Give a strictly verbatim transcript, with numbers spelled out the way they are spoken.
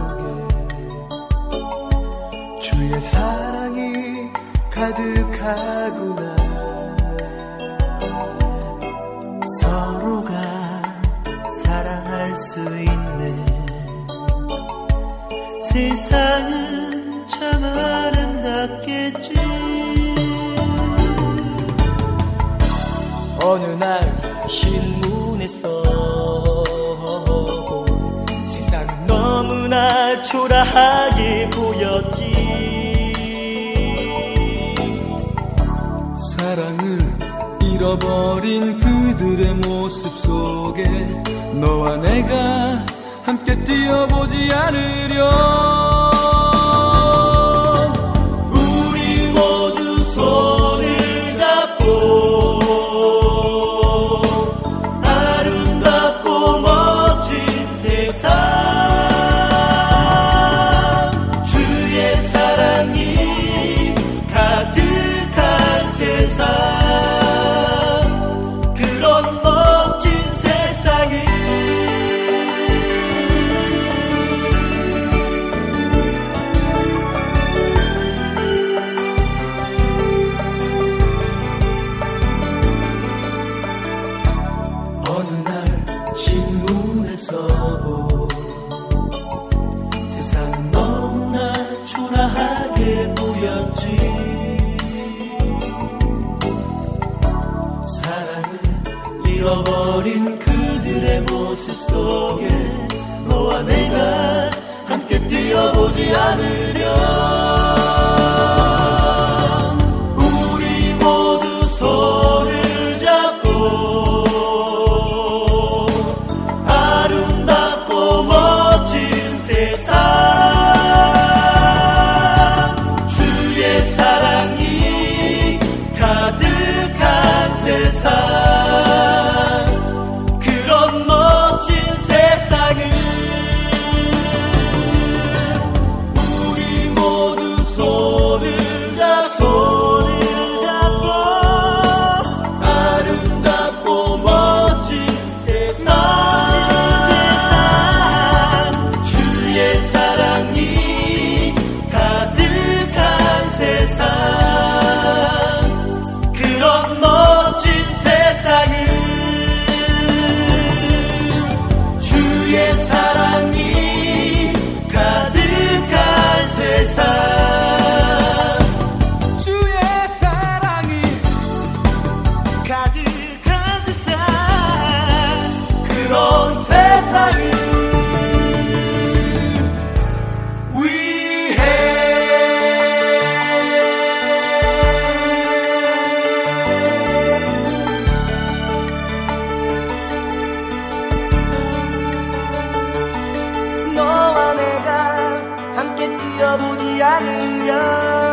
주의 사랑이 가득하구나. 서로가 사랑할 수 있는 세상은 참 아름답겠지. 어느 날 신문에서 세상은 너무나 초라하게 보였지. 사랑을 잃어버린 그들의 모습 속에 너와 내가 함께 뛰어보지 않으려. 우리 모두 손을 잡고 아름답고 멋진 세상, 주의 사랑이 가득한 세상, 그런 멋진 세상을 어느 날 신문에서 세상은 너무나 초라하게 보였지. 사랑을 잃어버린 그들의 모습 속에 너와 내가 함께 뛰어보지 않으려. 우리 모두 손을 잡고 아름답고 멋진 세상, 주의 사랑이 가득한 세상, 그런 멋진 세상을 우리 모두 손을 잡고 손을 잡고 아름답고 멋진 세상, 주의 사랑이 가득한 세상, 그런 멋진 세상을 주의 사랑이 가득한 세상, 주의 사랑이 가득한 세상, 그런 세상을 위해. 너와 내가 함께 뛰어보지 않으려.